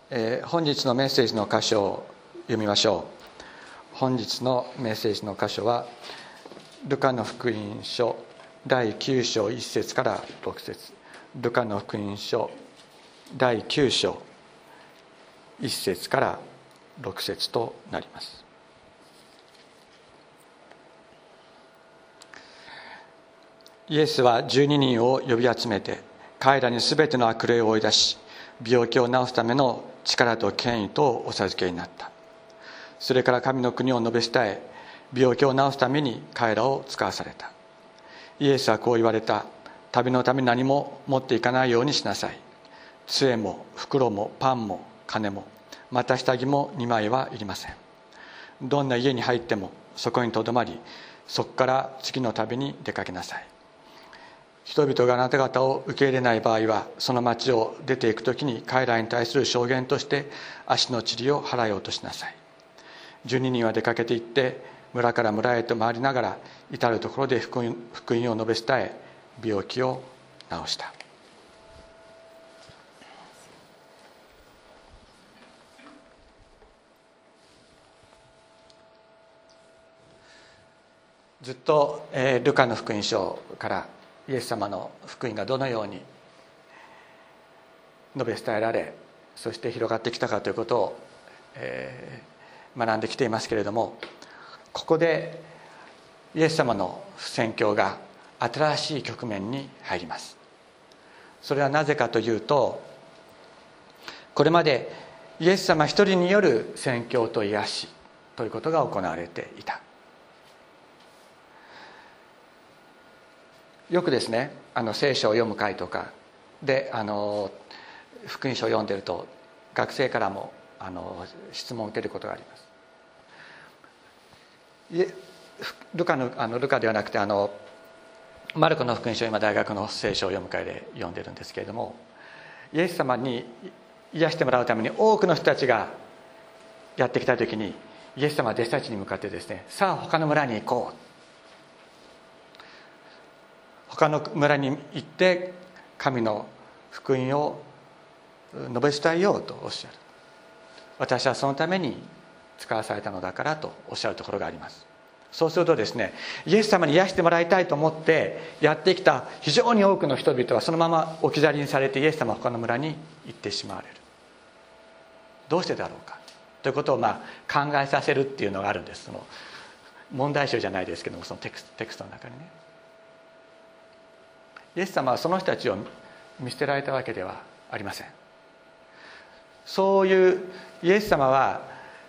本日のメッセージの箇所を読みましょう。本日のメッセージの箇所はルカの福音書第9章1節から6節。ルカの福音書第9章1節から6節となります。イエスは12人を呼び集めて、彼らにすべての悪霊を追い出し、病気を治すための力と権威とお授けになった。それから神の国を述べ伝え、病気を治すために彼らを使わされた。イエスはこう言われた。旅のために何も持っていかないようにしなさい。杖も袋もパンも金も、また下着も2枚はいりません。どんな家に入ってもそこにとどまり、そこから次の旅に出かけなさい。人々があなた方を受け入れない場合は、その町を出ていくときに彼らに対する証言として足の塵を払い落としなさい。12人は出かけて行って村から村へと回りながら、至るところで福音を述べ伝え、病気を治した。ずっとルカの福音書からイエス様の福音がどのように述べ伝えられ、そして広がってきたかということを、学んできていますけれども、ここでイエス様の宣教が新しい局面に入ります。それはなぜかというと、これまでイエス様一人による宣教と癒しということが行われていた。よくですね、聖書を読む会とかで福音書を読んでいると、学生からも質問を受けることがあります。ルカではなくてマルコの福音書を今大学の聖書を読む会で読んでるんですけれども、イエス様に癒してもらうために多くの人たちがやってきた時に、イエス様は弟子たちに向かってですね、さあ他の村に行こう、他の村に行って神の福音を述べ伝えようとおっしゃる。私はそのために使わされたのだからとおっしゃるところがあります。そうするとですね、イエス様に癒してもらいたいと思ってやってきた非常に多くの人々はそのまま置き去りにされて、イエス様は他の村に行ってしまわれる。どうしてだろうかということを考えさせるっていうのがあるんです。その問題集じゃないですけども、そのテクストの中にね、イエス様はその人たちを見捨てられたわけではありません。そういうイエス様は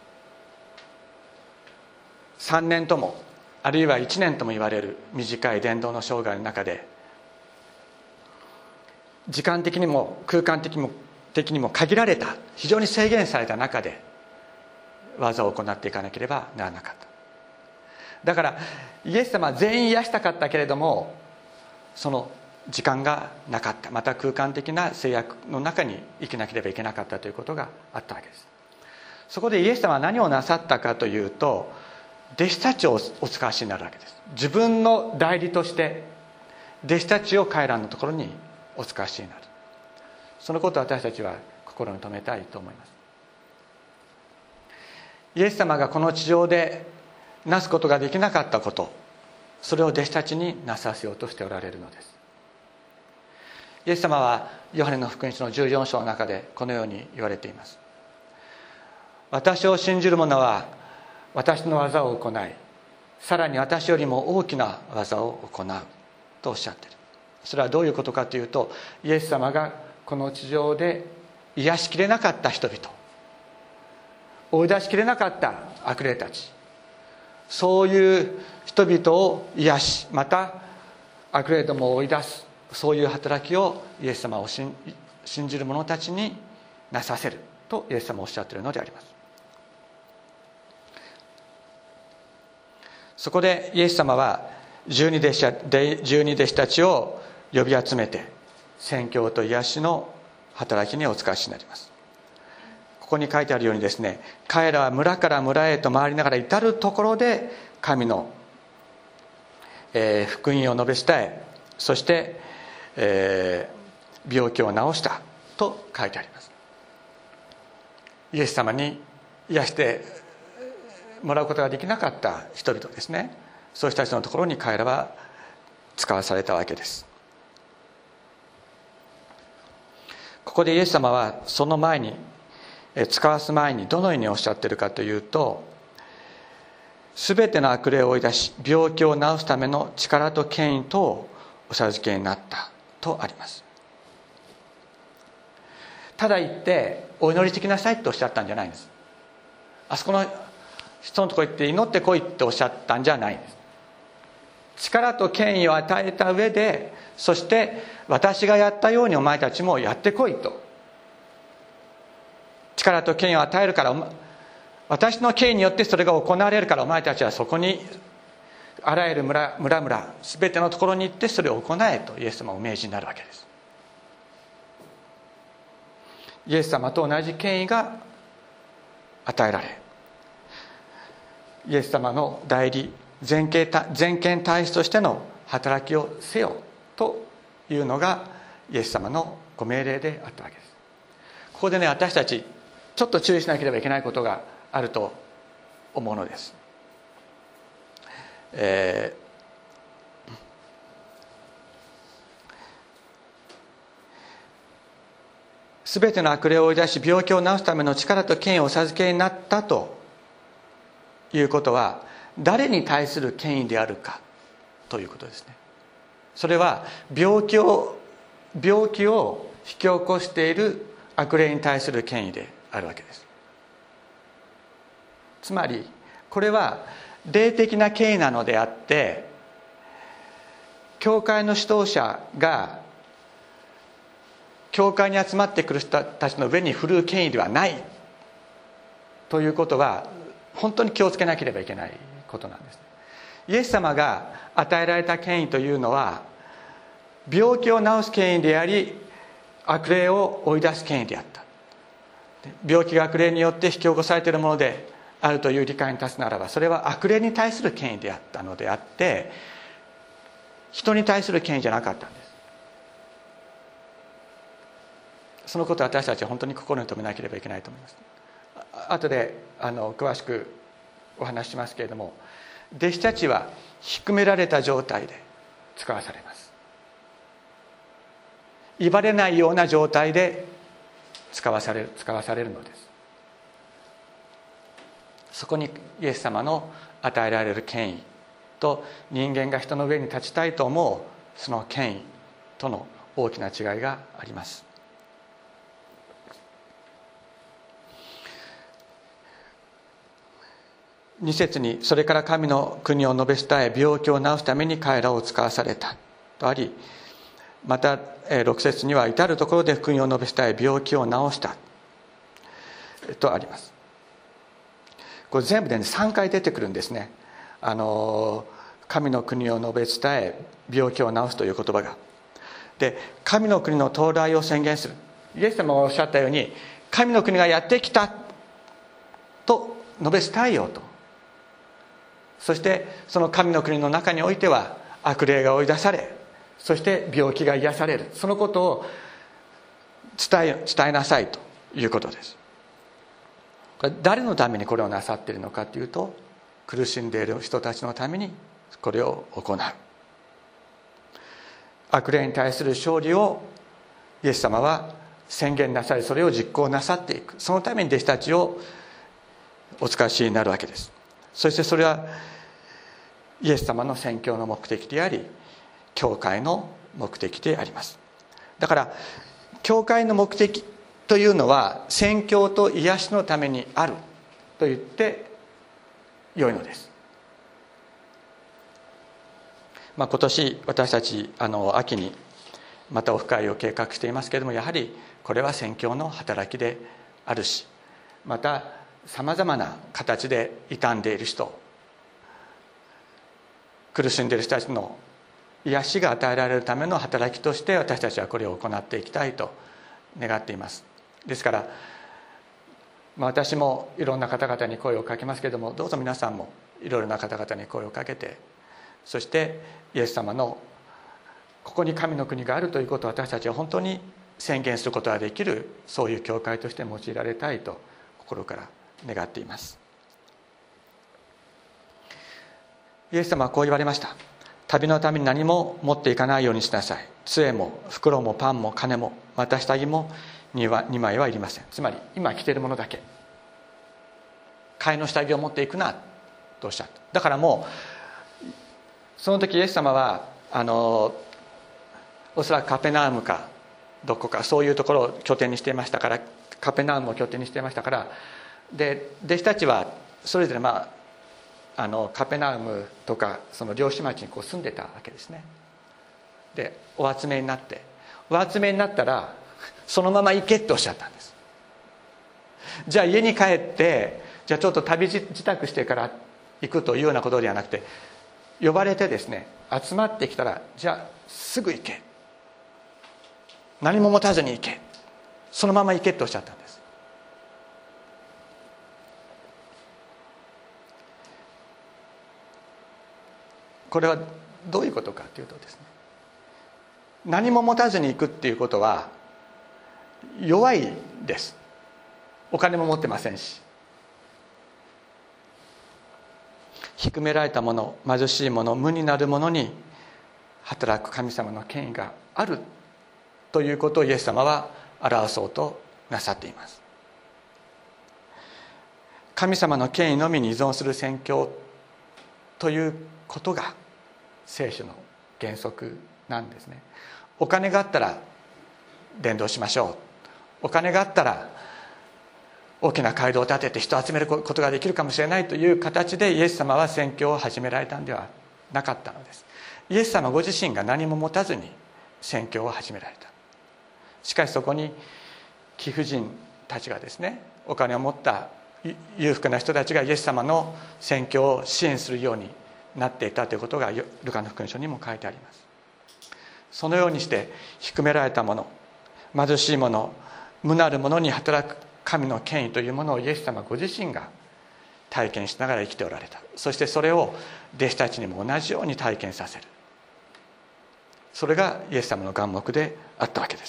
3年ともあるいは1年とも言われる短い伝道の生涯の中で、時間的にも空間的にも限られた、非常に制限された中で技を行っていかなければならなかった。だからイエス様は全員癒したかったけれども、その時間がなかった、また空間的な制約の中に生きなければいけなかったということがあったわけです。そこでイエス様は何をなさったかというと、弟子たちをお使わしになるわけです。自分の代理として弟子たちを彼らのところにお使わしになる。そのことを私たちは心に留めたいと思います。イエス様がこの地上でなすことができなかったこと、それを弟子たちになさせようとしておられるのです。イエス様はヨハネの福音書の14章の中でこのように言われています。私を信じる者は私の技を行い、さらに私よりも大きな技を行うとおっしゃっている。それはどういうことかというと、イエス様がこの地上で癒しきれなかった人々、追い出しきれなかった悪霊たち、そういう人々を癒し、また悪霊どもを追い出す、そういう働きをイエス様を信じる者たちになさせるとイエス様はおっしゃっているのであります。そこでイエス様は12弟子たちを呼び集めて宣教と癒しの働きにお使わしになります。ここに書いてあるようにですね、彼らは村から村へと回りながら至るところで神の、福音を述べ伝え、そして、病気を治したと書いてあります。 イエス様に癒してもらうことができなかった人々ですね、そういう人たちのところに彼らは使わされたわけです。ここでイエス様はその前に、使わす前にどのようにおっしゃっているかというと、すべての悪霊を追い出し病気を治すための力と権威とをお授けになったとあります。ただ言ってお祈りしてきなさいとおっしゃったんじゃないんです。あそこの人のところ行って祈ってこいっておっしゃったんじゃないんです。力と権威を与えた上で、そして私がやったようにお前たちもやってこいと。力と権威を与えるから、私の権威によってそれが行われるから、お前たちはそこにあらゆる村全てのところに行ってそれを行えとイエス様はお命じになるわけです。イエス様と同じ権威が与えられ、イエス様の代理全権大使としての働きをせよというのがイエス様のご命令であったわけです。ここでね、私たちちょっと注意しなければいけないことがあると思うのです。すべての悪霊を追い出し病気を治すための力と権威をお授けになったということは、誰に対する権威であるかということですね。それは病気を引き起こしている悪霊に対する権威であるわけです。つまりこれは霊的な権威なのであって、教会の指導者が教会に集まってくる人たちの上に振るう権威ではないということは、本当に気をつけなければいけないことなんです。イエス様が与えられた権威というのは、病気を治す権威であり、悪霊を追い出す権威であった。病気が悪霊によって引き起こされているものであるという理解に立つならば、それは悪霊に対する権威であったのであって、人に対する権威じゃなかったんです。そのことを私たちは本当に心に留めなければいけないと思います。後で詳しくお話ししますけれども、弟子たちは低められた状態で使わされます。威張れないような状態で使わされるのです。そこにイエス様の与えられる権威と、人間が人の上に立ちたいと思うその権威との大きな違いがあります。2節に、それから神の国を述べ伝え病気を治すために彼らを使わされたとあり、また6節には、至るところで福音を述べ伝え病気を治したとあります。これ全部で、3回出てくるんですね。神の国を述べ伝え病気を治すという言葉が。で、神の国の到来を宣言する。イエス様がおっしゃったように、神の国がやってきたと述べ伝えようと。そしてその神の国の中においては悪霊が追い出され、そして病気が癒される、そのことを伝えなさいということです。これ誰のためにこれをなさっているのかというと、苦しんでいる人たちのためにこれを行う。悪霊に対する勝利をイエス様は宣言なさり、それを実行なさっていく。そのために弟子たちをお使わしになるわけです。そしてそれはイエス様の宣教の目的であり、教会の目的であります。だから教会の目的というのは、宣教と癒しのためにあると言って良いのです。今年私たち秋にまたオフ会を計画していますけれども、やはりこれは宣教の働きであるし、またさまざまな形で傷んでいる人、苦しんでいる人たちの癒しが与えられるための働きとして、私たちはこれを行っていきたいと願っています。ですから、私もいろんな方々に声をかけますけれども、どうぞ皆さんもいろいろな方々に声をかけて、そしてイエス様のここに神の国があるということを私たちは本当に宣言することができる、そういう教会として用いられたいと心から願っています。イエス様はこう言われました。旅のために何も持っていかないようにしなさい。杖も袋もパンも金もまた下着も2枚はいりません。つまり今着ているものだけ、替えの下着を持っていくなとおっしゃった。だからもうその時イエス様はおそらくカペナウムかどこかそういうところを拠点にしていましたから、カペナウムを拠点にしていましたから、で弟子たちはそれぞれカペナウムとかその漁師町に住んでたわけですね。でお集めになったらそのまま行けっておっしゃったんです。じゃあ家に帰ってじゃあちょっと旅支度してから行くというようなことではなくて、呼ばれてですね集まってきたらじゃあすぐ行け、何も持たずに行け、そのまま行けっておっしゃったんです。これはどういうことかというとですね、何も持たずに行くっていうことは弱いです。お金も持ってませんし、低められたもの、貧しいもの、無になるものに働く神様の権威があるということをイエス様は表そうとなさっています。神様の権威のみに依存する宣教ということが聖書の原則なんですね。お金があったら伝道しましょう、お金があったら大きな街道を建てて人を集めることができるかもしれないという形でイエス様は宣教を始められたんではなかったのです。イエス様ご自身が何も持たずに宣教を始められた。しかしそこに貴婦人たちがですね、お金を持った裕福な人たちがイエス様の宣教を支援するようになっていたということがルカの福音書にも書いてあります。そのようにして低められたもの、貧しいもの、無なるものに働く神の権威というものをイエス様ご自身が体験しながら生きておられた。そしてそれを弟子たちにも同じように体験させる。それがイエス様の眼目であったわけです。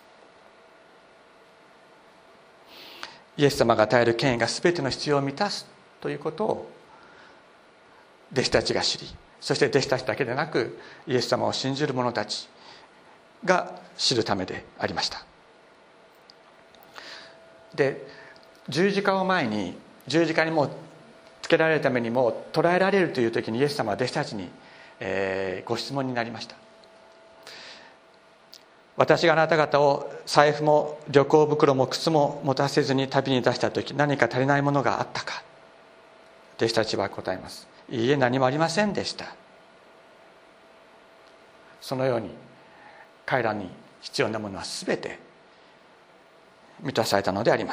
イエス様が与える権威が全ての必要を満たすということを弟子たちが知り、そして弟子たちだけでなくイエス様を信じる者たちが知るためでありました。で、十字架を前に、十字架にもうつけられるためにも捕らえられるという時にイエス様は弟子たちに、ご質問になりました。私があなた方を財布も旅行袋も靴も持たせずに旅に出した時、何か足りないものがあったか。弟子たちは答えます。いいえ、何もありませんでした。そのように彼らに必要なものは全て満たされたのであります。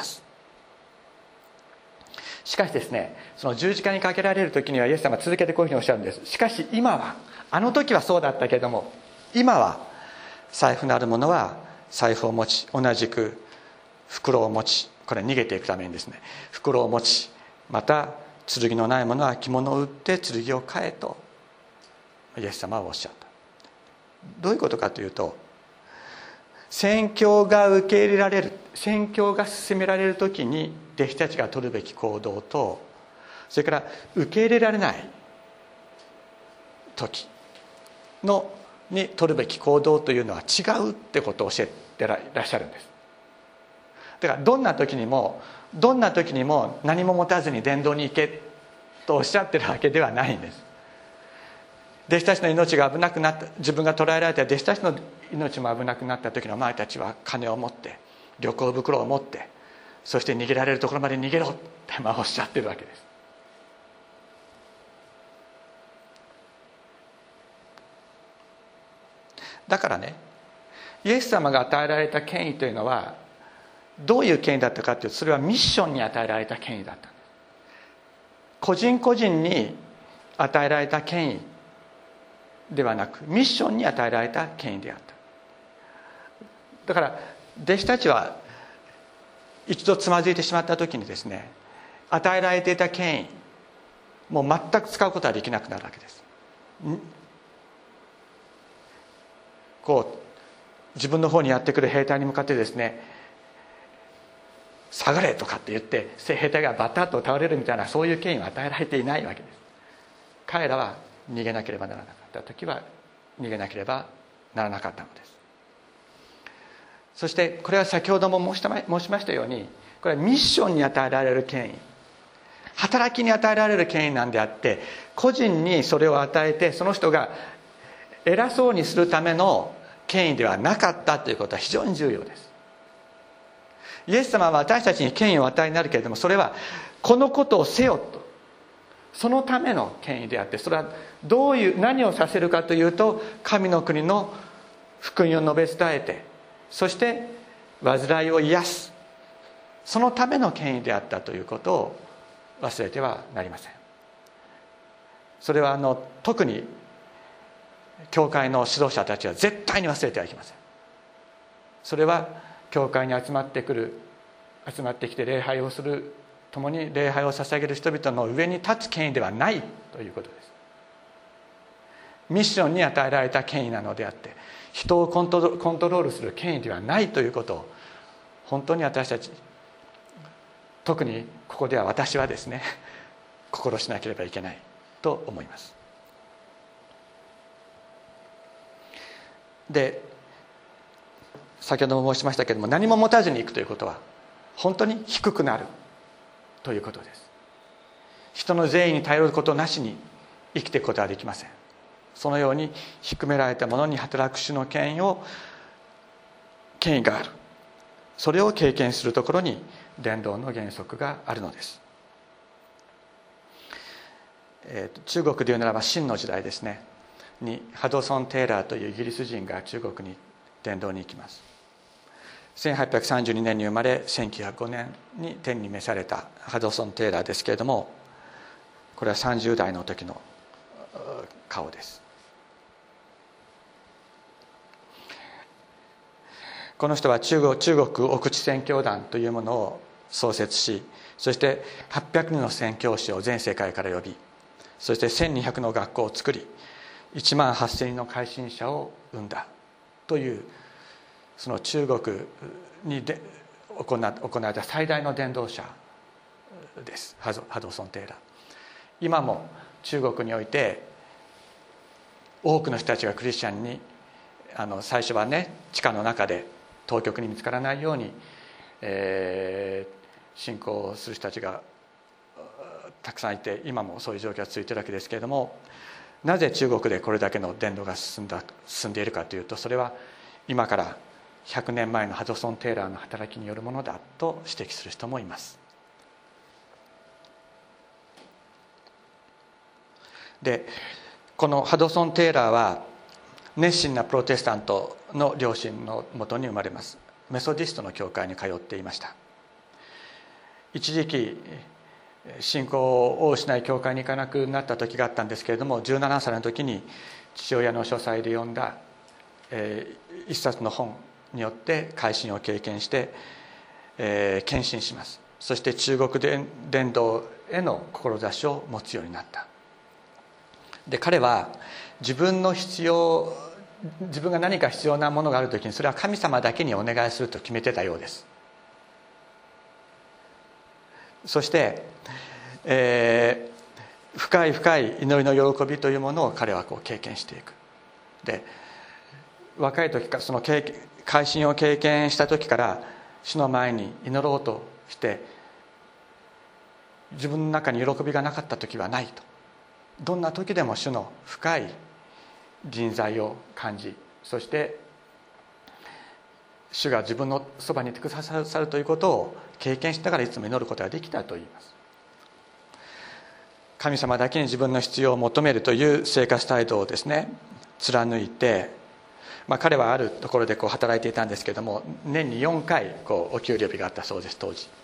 しかしですね、その十字架にかけられる時にはイエス様は続けてこういうふうにおっしゃるんです。しかし今は、あの時はそうだったけれども、今は財布のある者は財布を持ち、同じく袋を持ち、これ逃げていくためにですね、袋を持ち、また剣のない者は着物を売って剣を買えとイエス様はおっしゃった。どういうことかというと、宣教が受け入れられる、宣教が進められる時に弟子たちが取るべき行動と、それから受け入れられない時に取るべき行動というのは違うってことを教えてらっしゃるんです。だからどんな時にも何も持たずに伝道に行けとおっしゃってるわけではないんです。弟子たちの命が危なくなった、自分が捕らえられた弟子たちの命も危なくなった時のお前たちは金を持って旅行袋を持って、そして逃げられるところまで逃げろっておっしゃってるわけです。だからね、イエス様が与えられた権威というのはどういう権威だったかというと、それはミッションに与えられた権威だった。個人個人に与えられた権威ではなく、ミッションに与えられた権威であった。だから弟子たちは一度つまずいてしまった時にですね、与えられていた権威もう全く使うことはできなくなるわけです。こう自分の方にやってくる兵隊に向かってですね、 下がれとかって言って兵隊がバタッと倒れるみたいな、そういう権威は与えられていないわけです。彼らは逃げなければならなかった時は逃げなければならなかったのです。そしてこれは先ほども申しましたように、これはミッションに与えられる権威、働きに与えられる権威なんであって、個人にそれを与えてその人が偉そうにするための権威ではなかったということは非常に重要です。イエス様は私たちに権威を与えになるけれども、それはこのことをせよと、そのための権威であって、それは何をさせるかというと、神の国の福音を述べ伝えて、そして患いを癒す、そのための権威であったということを忘れてはなりません。それは特に教会の指導者たちは絶対に忘れてはいけません。それは教会に集まってきて礼拝をする、共に礼拝を捧げる人々の上に立つ権威ではないということです。ミッションに与えられた権威なのであって、人をコントロールする権威ではないということを、本当に私たち、特にここでは私はですね、心しなければいけないと思います。で、先ほども申しましたけれども、何も持たずに行くということは本当に低くなるということです。人の善意に頼ることなしに生きていくことはできません。そのように低められたものに働く種の権威がある、それを経験するところに伝道の原則があるのです。中国で言うならば清の時代ですねに、ハドソン・テイラーというイギリス人が中国に伝道に行きます。1832年に生まれ、1905年に天に召されたハドソン・テイラーですけれども、これは30代の時の顔です。この人は中国奥地宣教団というものを創設し、そして800人の宣教師を全世界から呼び、そして1200の学校を作り、1万8000人の改心者を生んだという、その中国に行われた最大の伝道者です、ハドソン・テイラー。今も中国において多くの人たちがクリスチャンに、最初はね、地下の中で当局に見つからないように、信仰する人たちがたくさんいて、今もそういう状況が続いているわけですけれども、なぜ中国でこれだけの伝道が進んでいるかというと、それは今から100年前のハドソン・テイラーの働きによるものだと指摘する人もいます。で、このハドソン・テイラーは熱心なプロテスタントの両親のもとに生まれます。メソディストの教会に通っていました。一時期信仰を失い教会に行かなくなった時があったんですけれども、17歳の時に父親の書斎で読んだ一冊の本によって改心を経験して献身します。そして中国伝道への志を持つようになった。で、彼は自分が何か必要なものがあるときに、それは神様だけにお願いすると決めてたようです。そして、深い深い祈りの喜びというものを彼は経験していく。で、若い時からその改心を経験した時から、主の前に祈ろうとして、自分の中に喜びがなかった時はないと。どんな時でも主の深い臨在を感じ、そして主が自分のそばにいてくださるということを経験しながらいつも祈ることができたと言います。神様だけに自分の必要を求めるという生活態度をですね貫いて、彼はあるところで働いていたんですけれども、年に4回お給料日があったそうです、当時。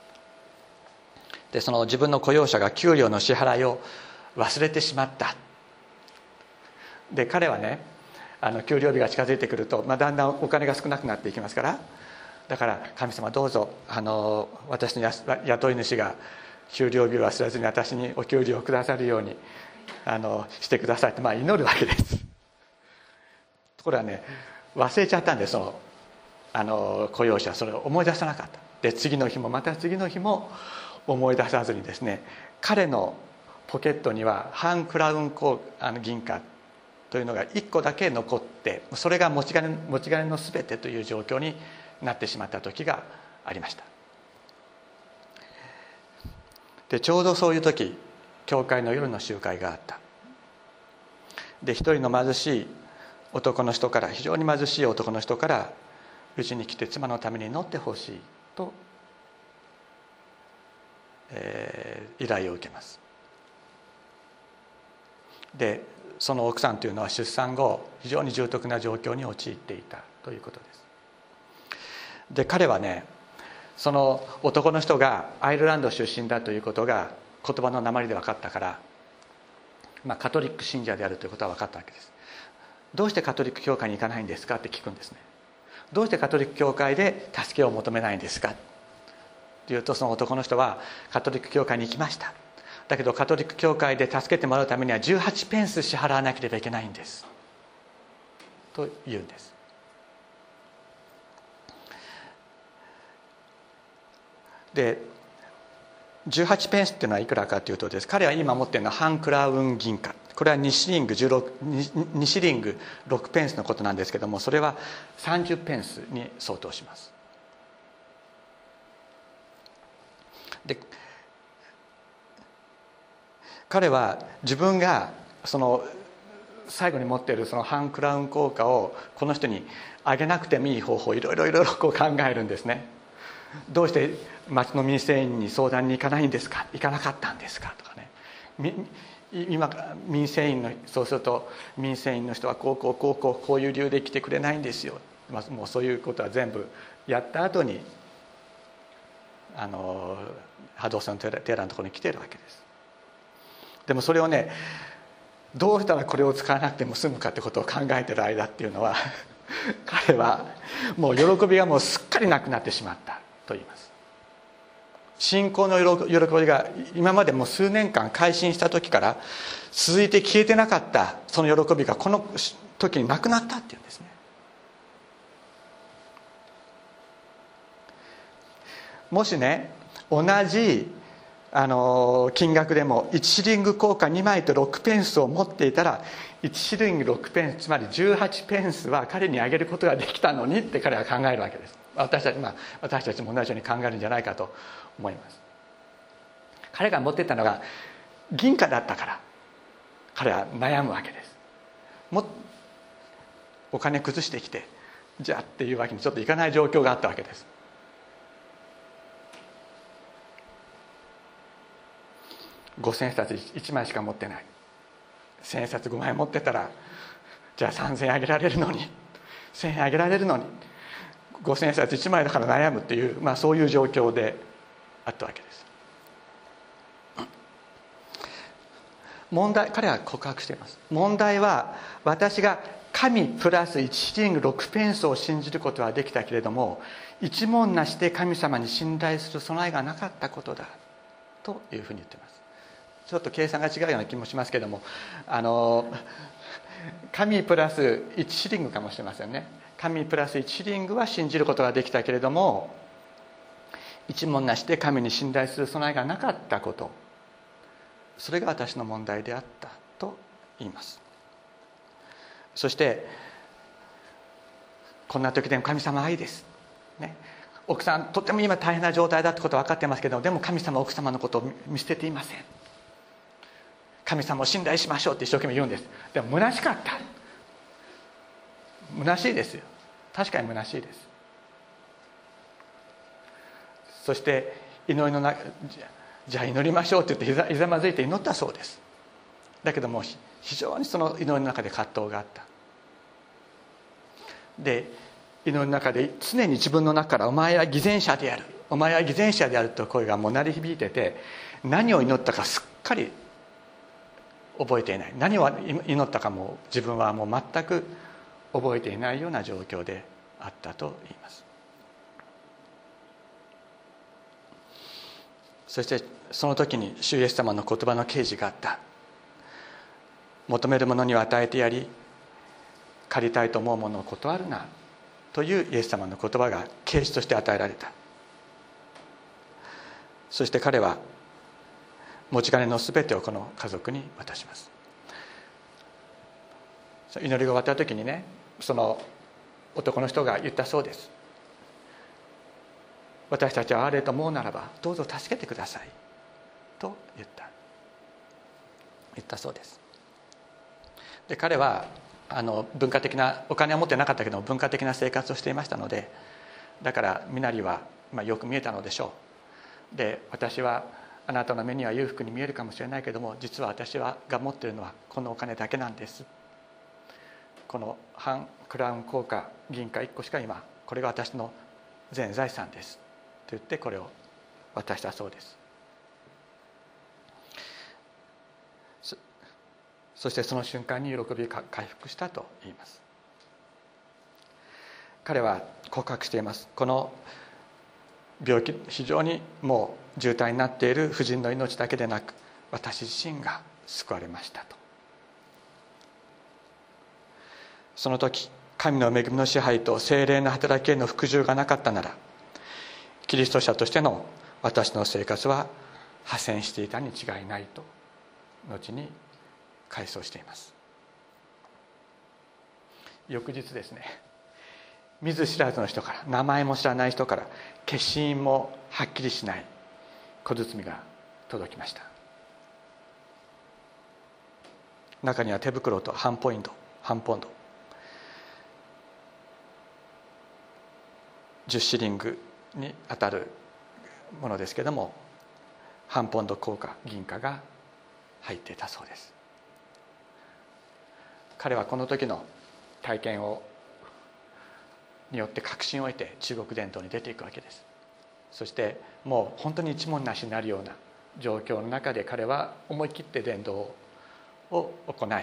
で、その自分の雇用者が給料の支払いを忘れてしまった。で、彼はね、給料日が近づいてくると、だんだんお金が少なくなっていきますから、だから神様どうぞ私の雇い主が給料日を忘れずに私にお給料をくださるようにしてくださいって祈るわけです。ところがね、忘れちゃったんです、その雇用者はそれを思い出さなかった。で次の日もまた次の日も思い出さずにですね、彼のポケットには半クラウン銀貨というのが1個だけ残って、それが持ち金の全てという状況になってしまった時がありました。でちょうどそういう時、教会の夜の集会があった。で一人の貧しい男の人から、非常に貧しい男の人からうちに来て妻のために祈ってほしいと、依頼を受けます。でその奥さんというのは出産後非常に重篤な状況に陥っていたということです。で彼はね、その男の人がアイルランド出身だということが言葉の訛りで分かったから、カトリック信者であるということは分かったわけです。どうしてカトリック教会に行かないんですかって聞くんですね。どうしてカトリック教会で助けを求めないんですかというと、その男の人はカトリック教会に行きました。だけどカトリック教会で助けてもらうためには18ペンス支払わなければいけないんですと言うんです。で18ペンスっていうのはいくらかというとです、彼は今持っているのは半クラウン銀貨、これは2シリング6ペンスのことなんですけども、それは30ペンスに相当します。で彼は自分がその最後に持っているその半クラウン硬貨をこの人にあげなくてもいい方法をいろいろこう考えるんですね。どうして町の民生委員に相談に行かないんですか、行かなかったんですかとかね、今民生委員のそうすると民生委員の人はこういう理由で来てくれないんですよ、もうそういうことは全部やった後に波動のテーラのところに来ているわけです。でもそれをね、どうしたらこれを使わなくても済むかってことを考えている間っていうのは彼はもう喜びがもうすっかりなくなってしまったと言います。信仰の喜びが今までもう数年間改心した時から続いて消えてなかったその喜びがこの時になくなったっていうんですね。もしね、同じ金額でも1シリング硬貨2枚と6ペンスを持っていたら、1シリング6ペンス、つまり18ペンスは彼にあげることができたのにって彼は考えるわけです。私たちも同じように考えるんじゃないかと思います。彼が持っていたのが銀貨だったから彼は悩むわけです。お金崩してきてじゃあっていうわけにちょっといかない状況があったわけです。5000円札1枚しか持ってない、1000円札5枚持ってたらじゃあ3000円あげられるのに、1000円あげられるのに、5000円札1枚だから悩むっていう、そういう状況であったわけです。彼は告白しています。問題は私が神プラス1シリング6ペンスを信じることはできたけれども、一文なしで神様に信頼する備えがなかったことだというふうに言っています。ちょっと計算が違うような気もしますけども、神プラス1シリングかもしれませんね。神プラス1シリングは信じることができたけれども、一文なしで神に信頼する備えがなかったこと、それが私の問題であったと言います。そしてこんな時でも神様愛です、ね、奥さんとても今大変な状態だってことは分かってますけど、でも神様は奥様のことを見捨てていません。神様を信頼しましょうって一生懸命言うんです。でも虚しかった。虚しいですよ。確かに虚しいです。そして祈りの中、じゃあ祈りましょうって言ってひざまずいて祈ったそうです。だけども非常にその祈りの中で葛藤があった。で祈りの中で常に自分の中からお前は偽善者である、お前は偽善者であるという声がもう鳴り響いてて、何を祈ったかすっかり覚えていない、何を祈ったかも自分はもう全く覚えていないような状況であったと言います。そしてその時に主イエス様の言葉の啓示があった。求める者には与えてやり、借りたいと思うものを断るなというイエス様の言葉が啓示として与えられた。そして彼は持ち金のすべてをこの家族に渡します。祈りが終わった時にね、その男の人が言ったそうです。私たちはあれと思うならばどうぞ助けてくださいと言ったそうです。で彼は文化的な、お金は持ってなかったけど文化的な生活をしていましたので、だから身なりはよく見えたのでしょう。で、私はあなたの目には裕福に見えるかもしれないけども、実は私が持っているのはこのお金だけなんです。この半クラウン硬貨銀貨1個しか今、これが私の全財産ですと言ってこれを渡したそうです。そしてその瞬間に喜びが回復したと言います。彼は告白しています。この病気、非常にもう重体になっている夫人の命だけでなく、私自身が救われましたと。その時、神の恵みの支配と聖霊の働きへの服従がなかったなら、キリスト者としての私の生活は破線していたに違いないと後に回想しています。翌日ですね、見ず知らずの人から、名前も知らない人から、消印もはっきりしない小包が届きました。中には手袋と半ポンド10シリングに当たるものですけれども、半ポンド硬貨銀貨が入っていたそうです。彼はこの時の体験によって確信を得て中国伝統に出ていくわけです。そしてもう本当に一文なしになるような状況の中で彼は思い切って伝道を行い、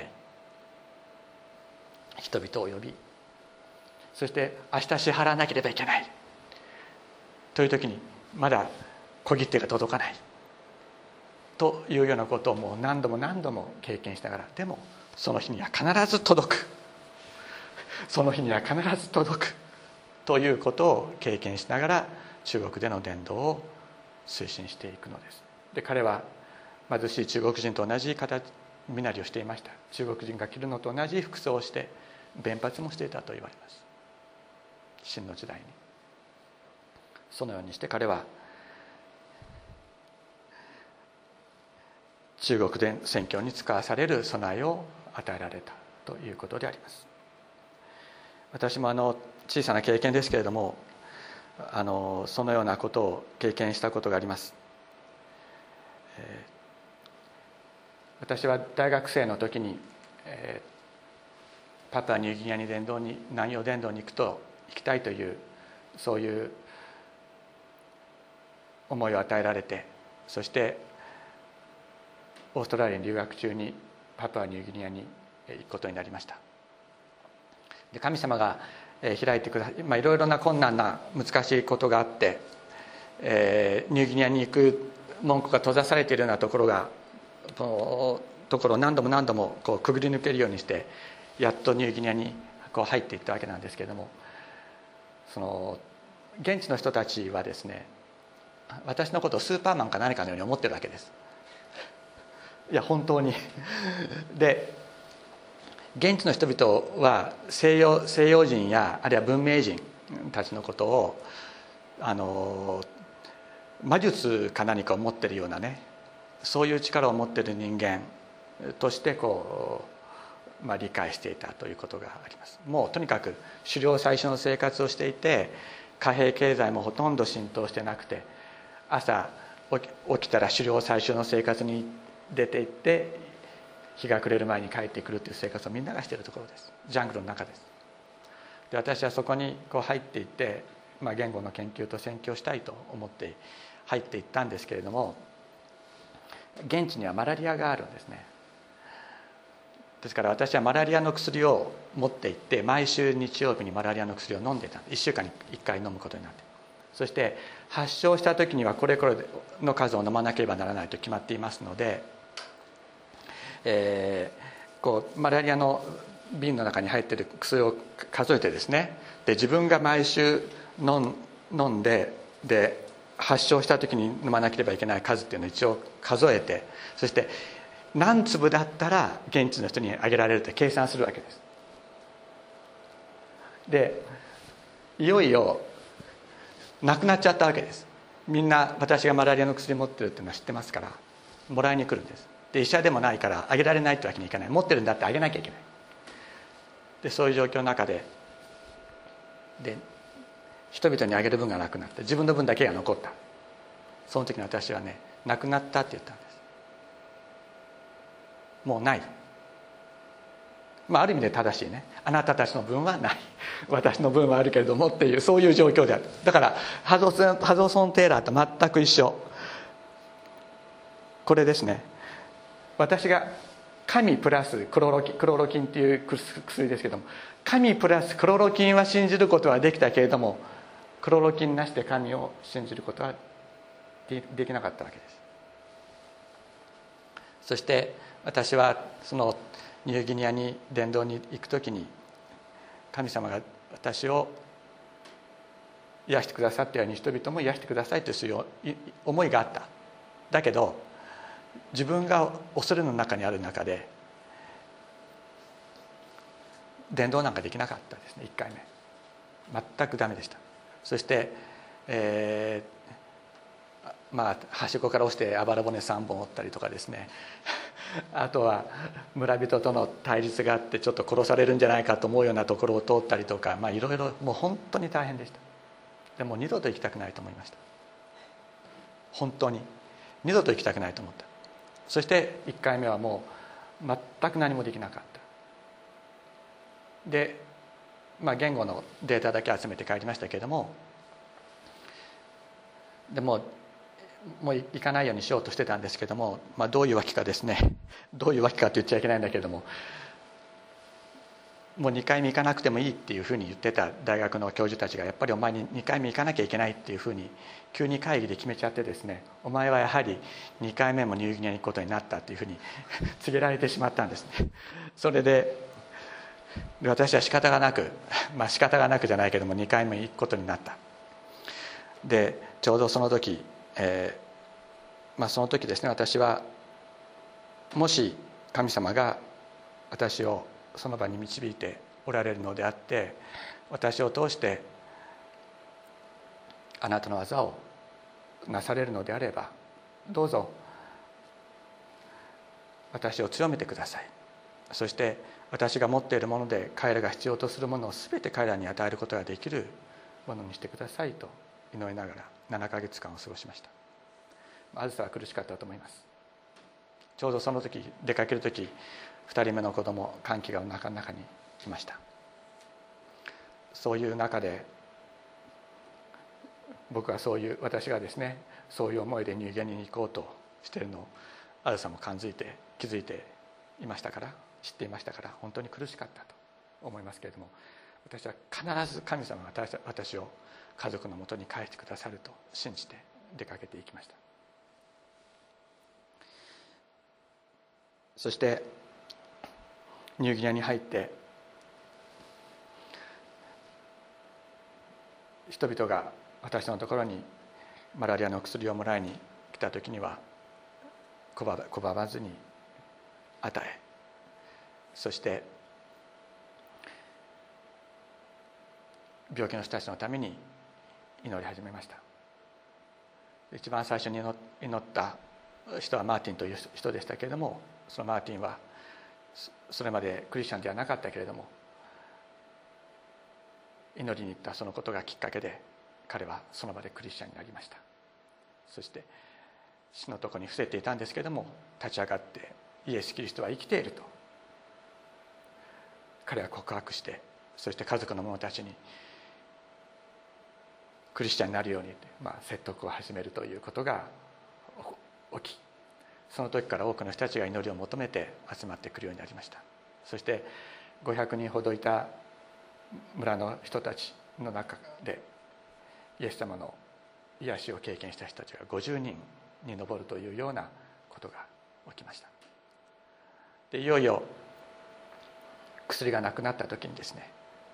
人々を呼び、そして明日支払わなければいけないという時にまだ小切手が届かないというようなことをもう何度も経験しながら、でもその日には必ず届く、その日には必ず届くということを経験しながら中国での伝道を推進していくのです。で、彼は貧しい中国人と同じ身なりをしていました。中国人が着るのと同じ服装をして弁髪もしていたと言われます。清の時代にそのようにして彼は中国で宣教に使わされる備えを与えられたということであります。私も小さな経験ですけれども、そのようなことを経験したことがあります。私は大学生の時に、パプアニューギニアに南洋伝道に行きたいというそういう思いを与えられて、そしてオーストラリアに留学中にパプアニューギニアに行くことになりました。で、神様が開いてください、いろいろな困難な難しいことがあって、ニューギニアに行く門戸が閉ざされているようなところを何度もこうくぐり抜けるようにしてやっとニューギニアにこう入っていったわけなんですけれども、その現地の人たちはですね、私のことをスーパーマンか何かのように思ってるわけです。いや本当にで、現地の人々は西洋人やあるいは文明人たちのことを魔術か何かを持っているようなね、そういう力を持っている人間として理解していたということがあります。もうとにかく狩猟採取の生活をしていて、貨幣経済もほとんど浸透してなくて、朝起きたら狩猟採取の生活に出て行って日が暮れる前に帰ってくるという生活をみんながしているところです。ジャングルの中です。で、私はそこに入っていって、言語の研究と宣教したいと思って入っていったんですけれども、現地にはマラリアがあるんですね。ですから私はマラリアの薬を持って行って、毎週日曜日にマラリアの薬を飲んでいた。1週間に1回飲むことになって、そして発症した時にはこれの数を飲まなければならないと決まっていますので、マラリアの瓶の中に入っている薬を数えてですね、で自分が毎週飲んで発症した時に飲まなければいけない数っていうのを一応数えて、そして何粒だったら現地の人にあげられるって計算するわけです。でいよいよなくなっちゃったわけです。みんな私がマラリアの薬持ってるっていうのは知ってますからもらいに来るんです。で医者でもないからあげられないってわけにいかない。持ってるんだってあげなきゃいけない。でそういう状況の中で人々にあげる分がなくなって自分の分だけが残った。その時に私はね、なくなったって言ったんです。もうない。ある意味で正しいね。あなたたちの分はない、私の分はあるけれどもっていう、そういう状況である。だからハドソン・テイラーと全く一緒。これですね、私が神プラスクロロキンっていう薬ですけども、神プラスクロロキンは信じることはできたけれども、クロロキンなしで神を信じることはできなかったわけです。そして私はそのニューギニアに伝道に行くときに、神様が私を癒してくださったように人々も癒してくださいという思いがあった。だけど自分が恐れの中にある中で伝道なんかできなかったですね。1回目全くダメでした。そして、はしごから落ちてあばら骨3本折ったりとかですねあとは村人との対立があってちょっと殺されるんじゃないかと思うようなところを通ったりとか、いろいろもう本当に大変でした。でも二度と行きたくないと思いました。本当に二度と行きたくないと思った。そして1回目はもう全く何もできなかった。で、言語のデータだけ集めて帰りましたけれども、でもう行かないようにしようとしてたんですけども、どういうわけかですね、どういうわけかって言っちゃいけないんだけれども、もう2回目行かなくてもいいっていうふうに言ってた大学の教授たちが、やっぱりお前に2回目行かなきゃいけないっていうふうに急に会議で決めちゃってですね、お前はやはり2回目もニューギニアに行くことになったっていうふうに告げられてしまったんですね。それで私は仕方がなく、仕方がなくじゃないけども2回目行くことになった。でちょうどその時、その時ですね、私はもし神様が私をその場に導いておられるのであって、私を通してあなたの技をなされるのであれば、どうぞ私を強めてください。そして私が持っているもので彼らが必要とするものを全て彼らに与えることができるものにしてくださいと祈りながら7ヶ月間を過ごしました。あずさは苦しかったと思います。ちょうどその時出かける時、2人目の子供歓喜がお腹の中に来ました。そういう中で私がですね、そういう思いでニューギニアに行こうとしているのをあずさも気づいていましたから、知っていましたから、本当に苦しかったと思いますけれども、私は必ず神様が私を家族のもとに帰してくださると信じて出かけていきました。そしてニューギニアに入って人々が私のところにマラリアの薬をもらいに来た時には拒まずに与え、そして病気の人たちのために祈り始めました。一番最初に祈った人はマーティンという人でしたけれども、そのマーティンはそれまでクリスチャンではなかったけれども、祈りに行ったそのことがきっかけで彼はその場でクリスチャンになりました。そして死のところに伏せていたんですけれども、立ち上がってイエス・キリストは生きていると彼は告白して、そして家族の者たちにクリスチャンになるように、説得を始めるということが起き、その時から多くの人たちが祈りを求めて集まってくるようになりました。そして500人ほどいた村の人たちの中でイエス様の癒しを経験した人たちが50人に上るというようなことが起きました。でいよいよ薬がなくなった時にですね、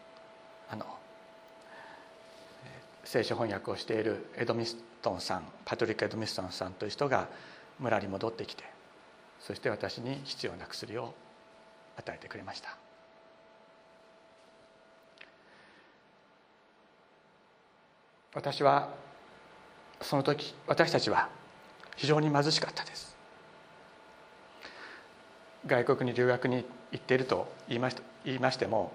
聖書翻訳をしているパトリック・エドミストンさんという人が村に戻ってきて、そして私に必要な薬を与えてくれました。その時私たちは非常に貧しかったです。外国に留学に行っていると言いましても、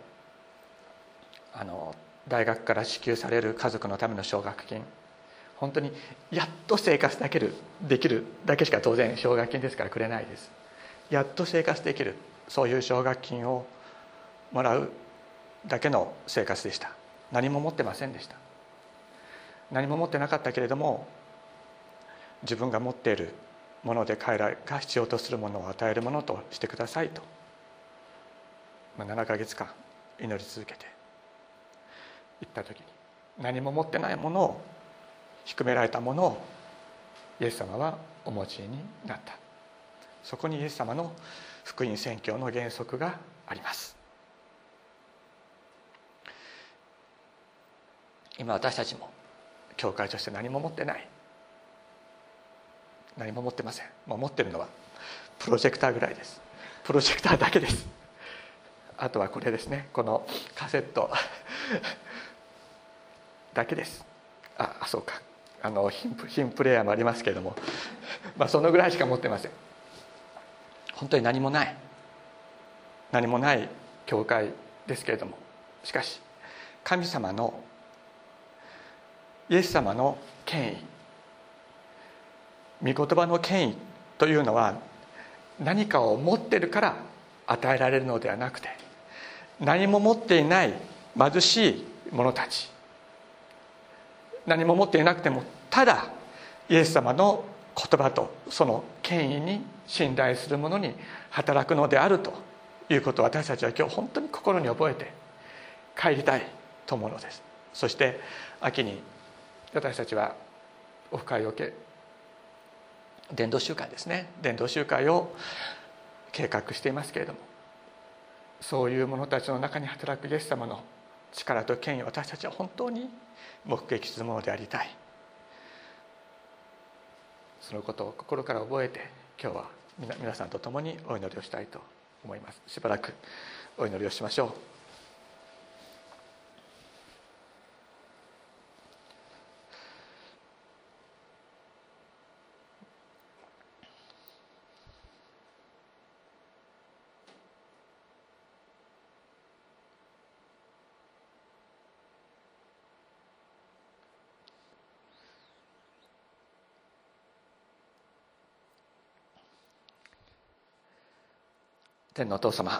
大学から支給される家族のための奨学金、本当にやっと生活できるだけしか当然奨学金ですからくれないです。やっと生活できる、そういう奨学金をもらうだけの生活でした。何も持ってませんでした。何も持ってなかったけれども、自分が持っているもので彼らが必要とするものを与えるものとしてくださいと、7ヶ月間祈り続けて行った時に、何も持ってないものを、低められたものをイエス様はお持ちになった。そこにイエス様の福音宣教の原則があります。今私たちも教会として何も持ってない、何も持ってません。もう持ってるのはプロジェクターぐらいです。プロジェクターだけです。あとはこれですね、このカセットだけです。そうか、ヒンプレーヤーもありますけれどもそのぐらいしか持ってません。本当に何もない教会ですけれども、しかし神様のイエス様の権威、御言葉の権威というのは、何かを持っているから与えられるのではなくて、何も持っていない貧しい者たち、何も持っていなくてもただイエス様の言葉とその権威に信頼する者に働くのであるということを、私たちは今日本当に心に覚えて帰りたいと思うのです。そして秋に私たちはオフ会を伝道集会ですね、伝道集会を計画していますけれども、そういう者たちの中に働くイエス様の力と権威を私たちは本当に目撃するものでありたい。そのことを心から覚えて、今日は皆さんと共にお祈りをしたいと思います。しばらくお祈りをしましょう。天のお父様、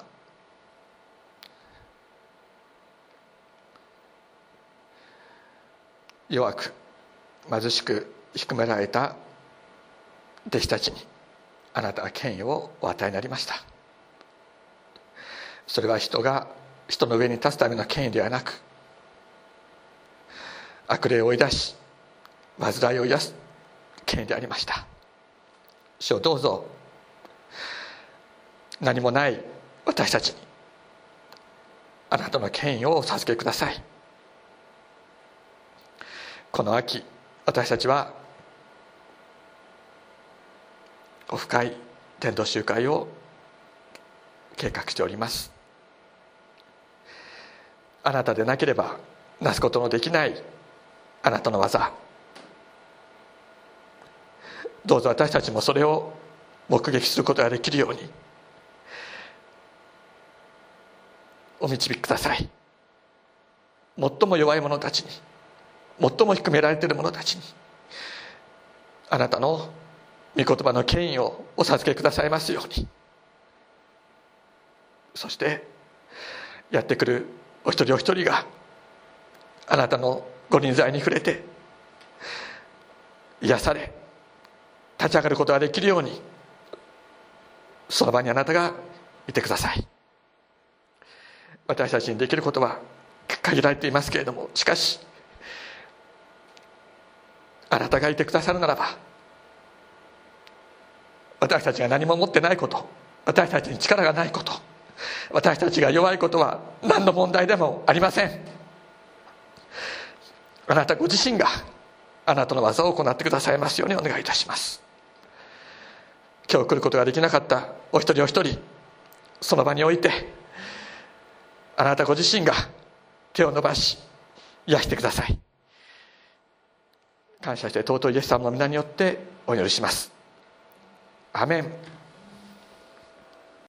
弱く貧しく低められた弟子たちにあなたは権威をお与えになりました。それは人の上に立つための権威ではなく、悪霊を追い出し煩いを癒す権威でありました。主をどうぞ何もない私たちにあなたの権威をお授けください。この秋、私たちはオフ会、伝道集会を計画しております。あなたでなければなすことのできないあなたの技、どうぞ私たちもそれを目撃することができるようにお導きください。最も弱い者たちに、最も低められている者たちにあなたの御言葉の権威をお授けくださいますように。そしてやってくるお一人お一人があなたのご臨在に触れて癒され立ち上がることができるように、その場にあなたがいてください。私たちにできることは限られていますけれども、しかしあなたがいてくださるならば、私たちが何も持ってないこと、私たちに力がないこと、 私たちが弱いことは何の問題でもありません。あなたご自身があなたの技を行ってくださいますようにお願いいたします。今日来ることができなかったお一人お一人、その場においてあなたご自身が手を伸ばし癒してください。感謝して尊いイエス様の皆によってお祈りします。アメン。